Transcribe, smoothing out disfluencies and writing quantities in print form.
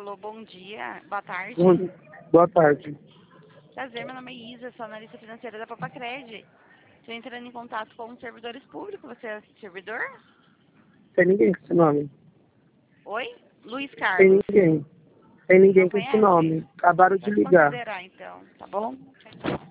Alô, bom dia, boa tarde. Boa tarde. Prazer, meu nome é Isa, sou analista financeira da Papacred. Estou entrando em contato com os servidores públicos. Você é servidor? Tem ninguém com esse nome. Oi? Luiz Tem Carlos. ninguém. Tem ninguém Não com esse conhece? nome. Acabaram de Pode ligar. considerar então, tá bom? Tchau, tchau.